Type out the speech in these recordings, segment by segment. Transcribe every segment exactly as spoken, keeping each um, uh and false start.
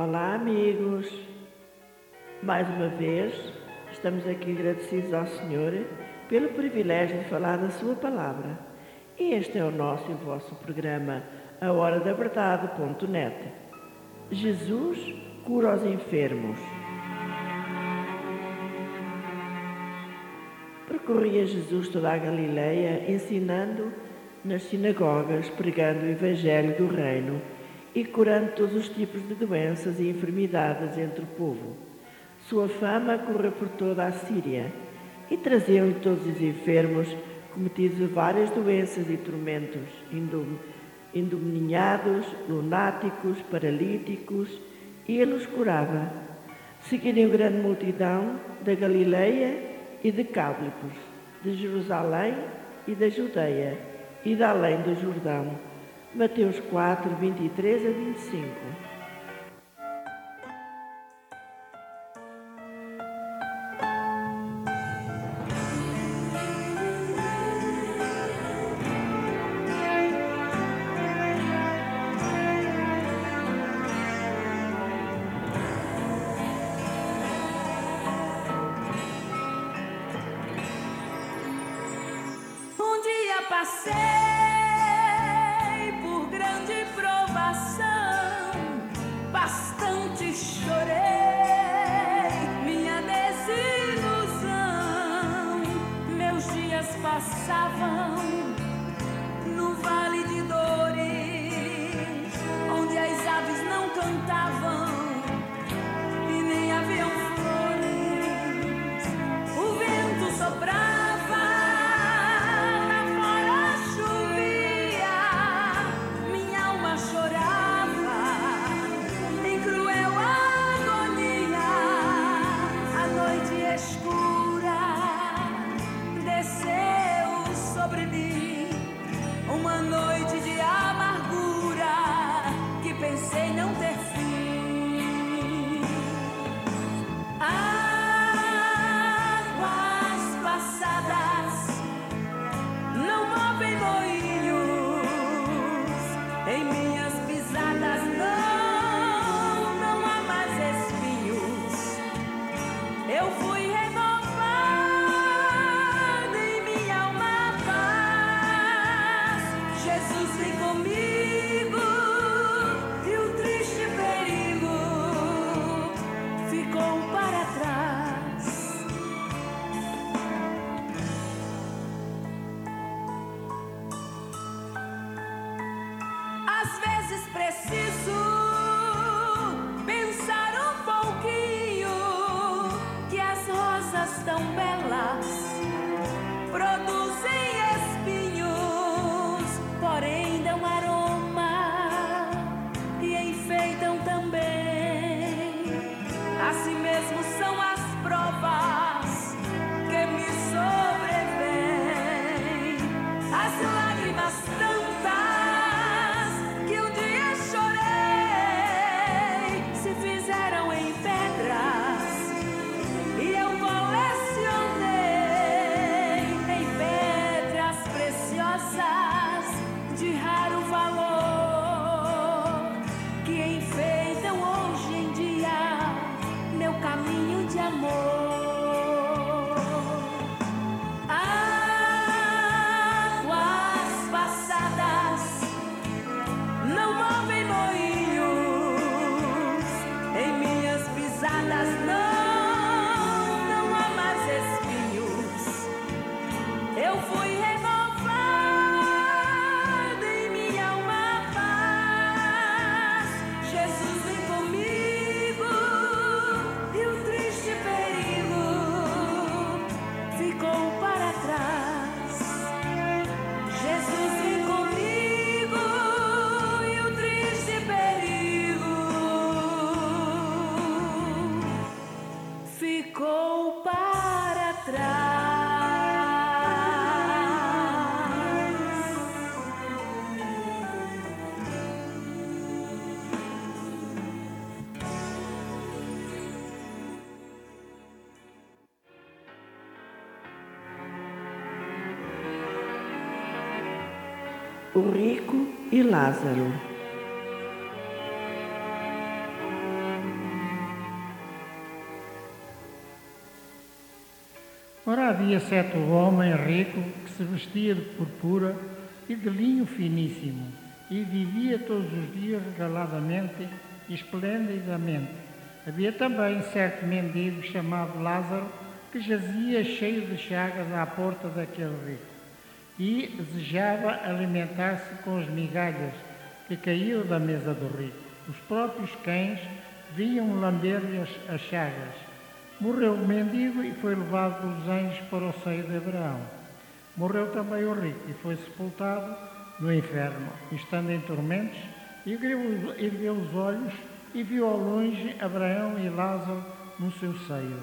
Olá, amigos! Mais uma vez, estamos aqui agradecidos ao Senhor pelo privilégio de falar da Sua Palavra. E este é o nosso e o vosso programa, a hora da verdade ponto net. Jesus cura os enfermos. Percorria Jesus toda a Galileia, ensinando nas sinagogas, pregando o Evangelho do Reino e curando todos os tipos de doenças e enfermidades entre o povo. Sua fama correu por toda a Síria e traziam-lhe todos os enfermos, cometidos de várias doenças e tormentos, endemoninhados, lunáticos, paralíticos, e ele os curava. Seguiram grande multidão da Galileia e de Decápolis, de Jerusalém e da Judeia, e de além do Jordão. Mateus quatro, vinte e três a vinte e cinco. Um dia passei por grande provação, bastante chorei minha desilusão. Meus dias passavam no vale de dores, onde as aves não cantavam e nem haviam flores. O vento soprava, uma noite de amargura que pensei não ter fim. Águas passadas não movem moinhos, em minhas pisadas não, não há mais espinhos. Eu fui preciso pensar um pouquinho que as rosas tão belas produzem espinhos, porém dão aroma e enfeitam também. Assim mesmo são as provas que me sobrevêm, as lágrimas tantas de raro valor, que enfeitam hoje em dia meu caminho de amor. Águas passadas não movem moinhos, em minhas pisadas não, não há mais espinhos. Eu fui ficou para trás. O rico e Lázaro. Ora, havia certo homem rico que se vestia de purpura e de linho finíssimo e vivia todos os dias regaladamente e esplendidamente. Havia também certo mendigo chamado Lázaro que jazia cheio de chagas à porta daquele rico e desejava alimentar-se com as migalhas que caíam da mesa do rico. Os próprios cães vinham lamber-lhe as, as chagas. Morreu o mendigo e foi levado pelos anjos para o seio de Abraão. Morreu também o rico e foi sepultado no inferno. Estando em tormentos, ergueu os olhos e viu ao longe Abraão e Lázaro no seu seio.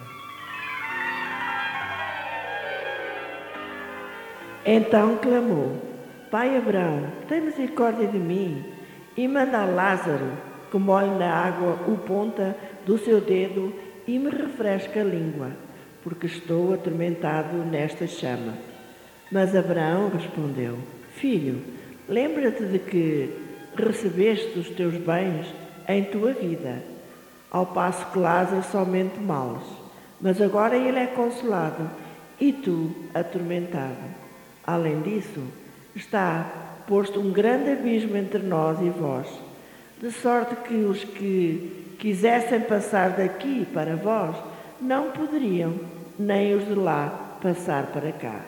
Então clamou: Pai Abraão, tem misericórdia de mim e manda a Lázaro que molhe na água o ponta do seu dedo e me refresca a língua, porque estou atormentado nesta chama. Mas Abraão respondeu: Filho, lembra-te de que recebeste os teus bens em tua vida, ao passo que Lázaro somente males, mas agora ele é consolado e tu atormentado. Além disso, está posto um grande abismo entre nós e vós, de sorte que os que quisessem passar daqui para vós não poderiam, nem os de lá passar para cá.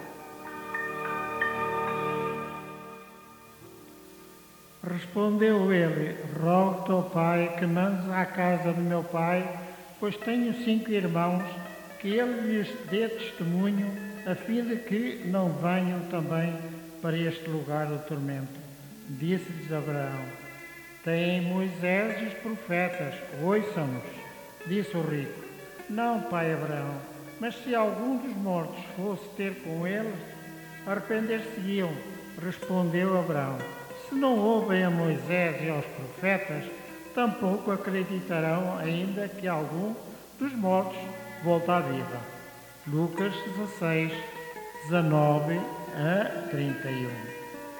Respondeu ele: Rogo-te, ó Pai, que mandes à casa do meu pai, pois tenho cinco irmãos, que ele lhes dê testemunho, a fim de que não venham também para este lugar do tormento. Disse-lhes Abraão: Têm Moisés e os profetas, ouçam-nos. Disse o rico: Não, pai Abraão, mas se algum dos mortos fosse ter com eles, arrepender-se-iam. Respondeu Abraão: Se não ouvem a Moisés e aos profetas, tampouco acreditarão ainda que algum dos mortos volte à vida. Lucas dezasseis, dezanove a trinta e um.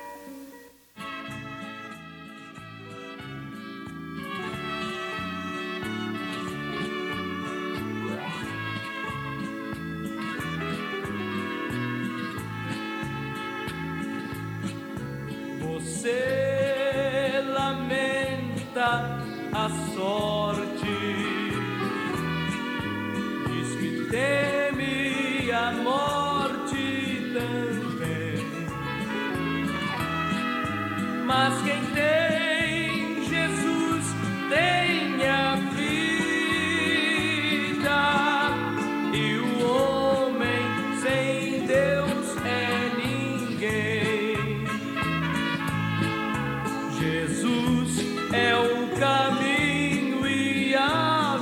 Você lamenta a sorte, diz que teme a morte também, mas quem tem Jesus tem a vida, e o homem sem Deus é ninguém. Jesus é o caminho e a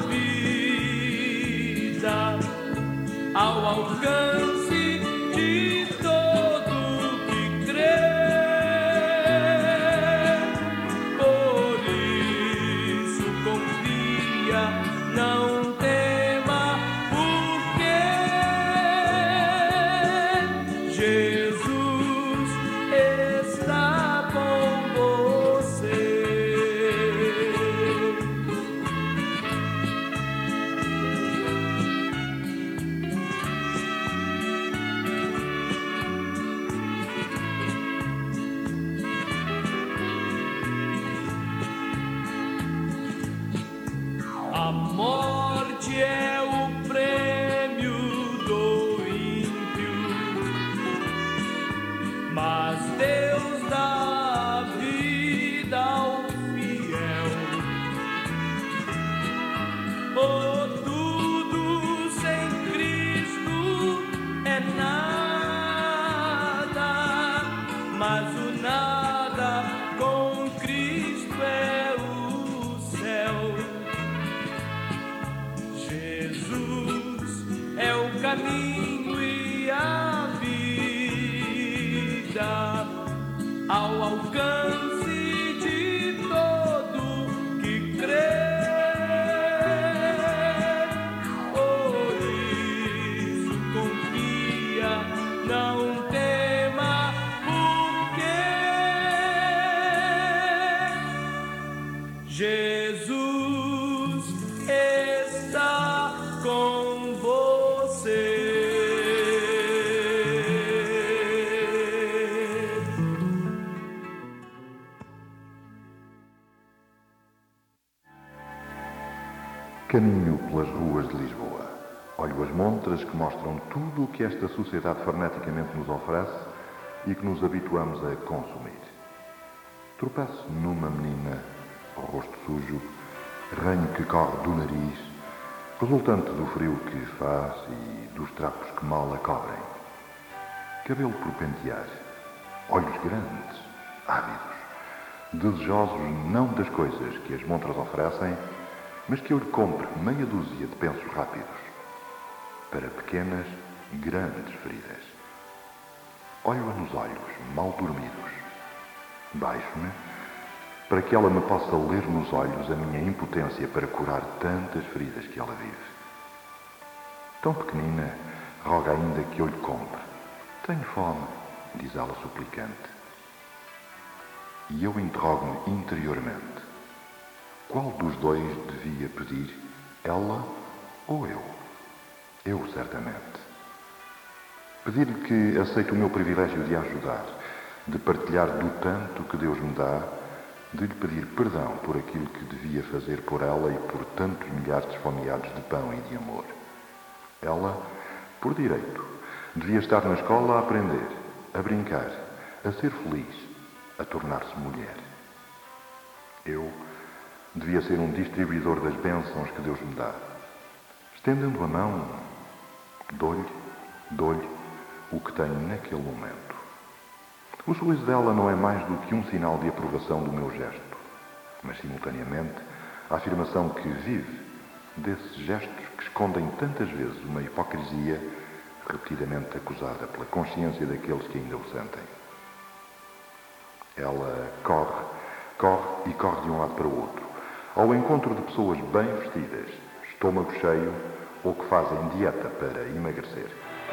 vida, ao alcance de todo que crê. Por isso confia, não tema, porque Jesus está com você. A morte é o prêmio do ímpio, mas Deus dá a vida ao fiel. Oh, tudo sem Cristo é nada, mas o nada com Cristo é o céu. Jesus é o caminho e a vida, ao alcance de todo que crê. Por isso confia, não tema, porque Jesus está com você. Caminho pelas ruas de Lisboa. Olho as montras que mostram tudo o que esta sociedade freneticamente nos oferece e que nos habituamos a consumir. Tropeço numa menina, ao rosto sujo, ranho que corre do nariz, resultante do frio que faz e dos trapos que mal a cobrem. Cabelo por pentear, olhos grandes, ávidos, desejosos não das coisas que as montras oferecem, mas que eu lhe compre meia dúzia de pensos rápidos, para pequenas, grandes feridas. Olho-a nos olhos, mal dormidos. Baixo-me, para que ela me possa ler nos olhos a minha impotência para curar tantas feridas que ela vive. Tão pequenina, roga ainda que eu lhe compre. Tenho fome, diz ela suplicante. E eu interrogo-me interiormente. Qual dos dois devia pedir, ela ou eu? Eu, certamente. Pedir-lhe que aceite o meu privilégio de a ajudar, de partilhar do tanto que Deus me dá, de lhe pedir perdão por aquilo que devia fazer por ela e por tantos milhares de esfomeados de pão e de amor. Ela, por direito, devia estar na escola a aprender, a brincar, a ser feliz, a tornar-se mulher. Eu devia ser um distribuidor das bênçãos que Deus me dá. Estendendo a mão, dou-lhe, dou-lhe o que tenho naquele momento. O sorriso dela não é mais do que um sinal de aprovação do meu gesto, mas, simultaneamente, a afirmação que vive desses gestos que escondem tantas vezes uma hipocrisia repetidamente acusada pela consciência daqueles que ainda o sentem. Ela corre, corre e corre de um lado para o outro, ao encontro de pessoas bem vestidas, estômago cheio ou que fazem dieta para emagrecer.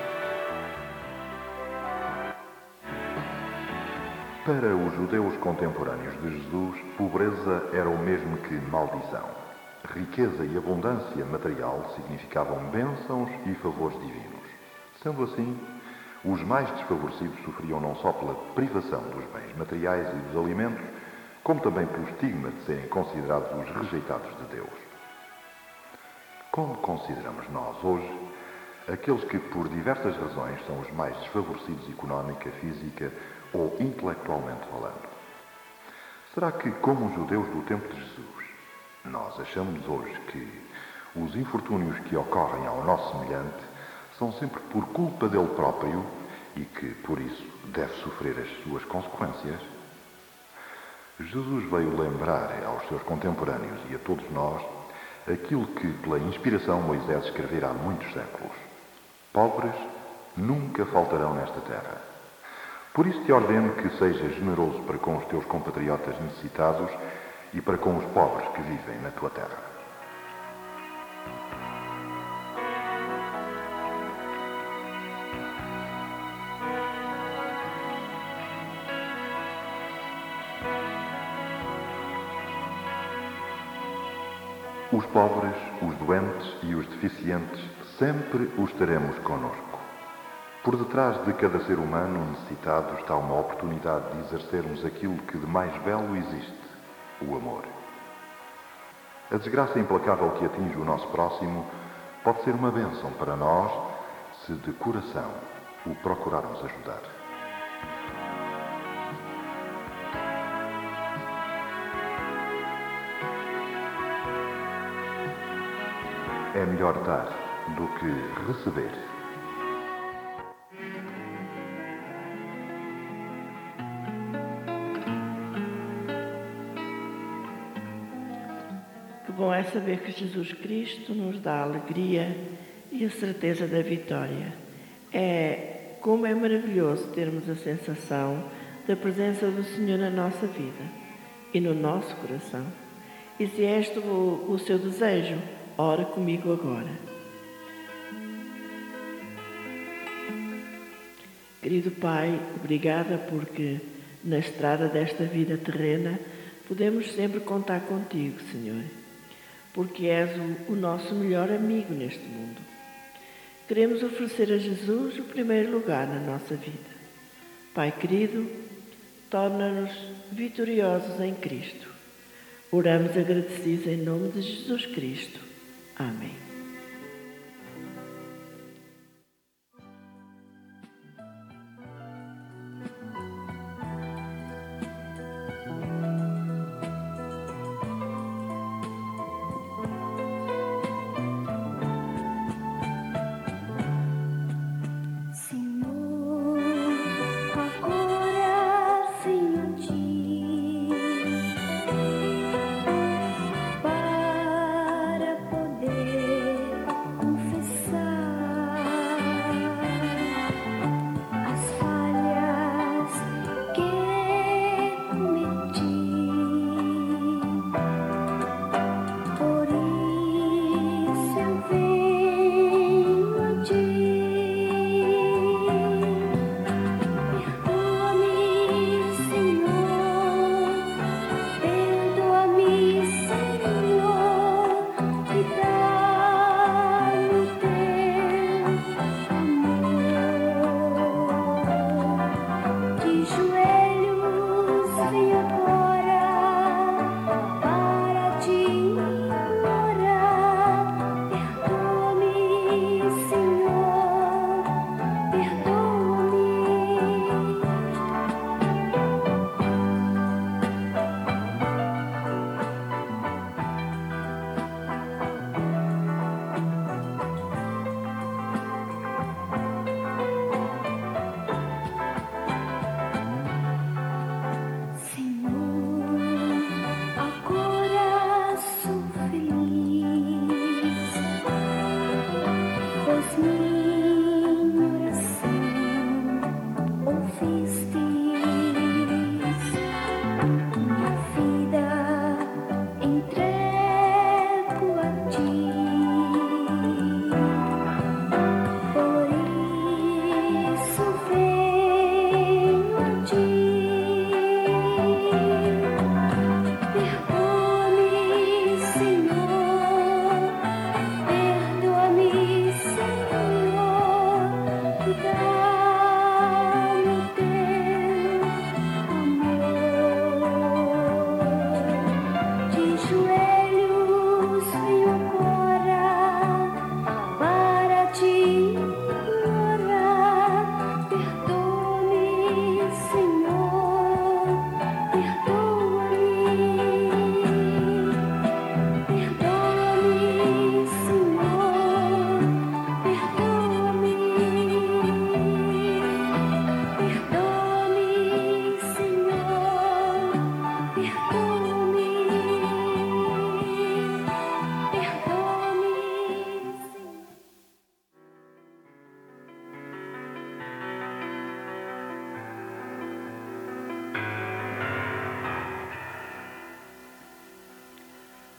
Para os judeus contemporâneos de Jesus, pobreza era o mesmo que maldição. Riqueza e abundância material significavam bênçãos e favores divinos. Sendo assim, os mais desfavorecidos sofriam não só pela privação dos bens materiais e dos alimentos, como também pelo estigma de serem considerados os rejeitados de Deus. Como consideramos nós hoje aqueles que, por diversas razões, são os mais desfavorecidos económica, física ou intelectualmente falando? Será que, como os judeus do tempo de Jesus, nós achamos hoje que os infortúnios que ocorrem ao nosso semelhante são sempre por culpa dele próprio e que, por isso, deve sofrer as suas consequências? Jesus veio lembrar aos seus contemporâneos e a todos nós aquilo que, pela inspiração, Moisés escrevera há muitos séculos. Pobres nunca faltarão nesta terra. Por isso te ordeno que sejas generoso para com os teus compatriotas necessitados e para com os pobres que vivem na tua terra. Os pobres, os doentes e os deficientes sempre os teremos conosco. Por detrás de cada ser humano necessitado está uma oportunidade de exercermos aquilo que de mais belo existe, o amor. A desgraça implacável que atinge o nosso próximo pode ser uma bênção para nós se de coração o procurarmos ajudar. É melhor dar do que receber. Que bom é saber que Jesus Cristo nos dá a alegria e a certeza da vitória. É como é maravilhoso termos a sensação da presença do Senhor na nossa vida e no nosso coração. E se é este o, o seu desejo, ora comigo agora. Querido Pai, obrigada porque na estrada desta vida terrena podemos sempre contar contigo, Senhor, porque és o, o nosso melhor amigo neste mundo. Queremos oferecer a Jesus o primeiro lugar na nossa vida. Pai querido, torna-nos vitoriosos em Cristo. Oramos agradecidos em nome de Jesus Cristo.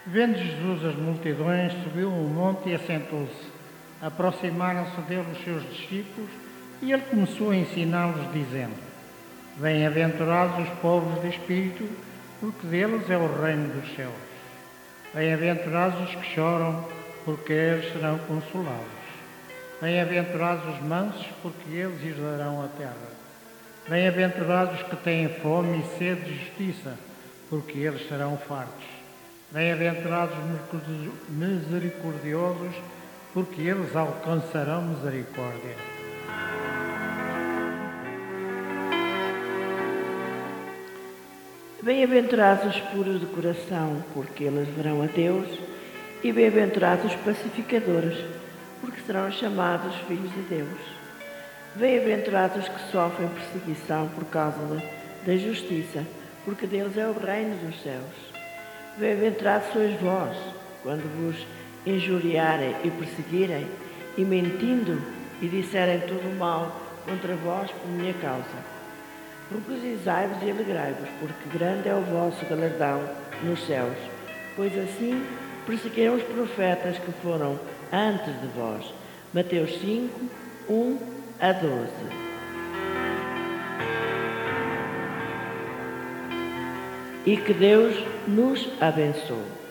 Vendo Jesus as multidões, subiu um monte e assentou-se. Aproximaram-se dele os seus discípulos e ele começou a ensiná-los, dizendo: Bem-aventurados os pobres de espírito, porque deles é o reino dos céus. Bem-aventurados os que choram, porque eles serão consolados. Bem-aventurados os mansos, porque eles herdarão a terra. Bem-aventurados os que têm fome e sede de justiça, porque eles serão fartos. Bem-aventurados os misericordiosos, porque eles alcançarão misericórdia. Bem-aventurados os puros de coração, porque eles verão a Deus, e bem-aventurados os pacificadores, porque serão chamados filhos de Deus. Bem-aventurados os que sofrem perseguição por causa da justiça, porque deles é o reino dos céus. Bem-aventurados sois vós, quando vos injuriarem e perseguirem, e mentindo, e disserem todo o mal contra vós por minha causa. Regozijai-vos e alegrai-vos, porque grande é o vosso galardão nos céus, pois assim perseguiram os profetas que foram antes de vós. Mateus cinco, um a doze. E que Deus nos abençoe.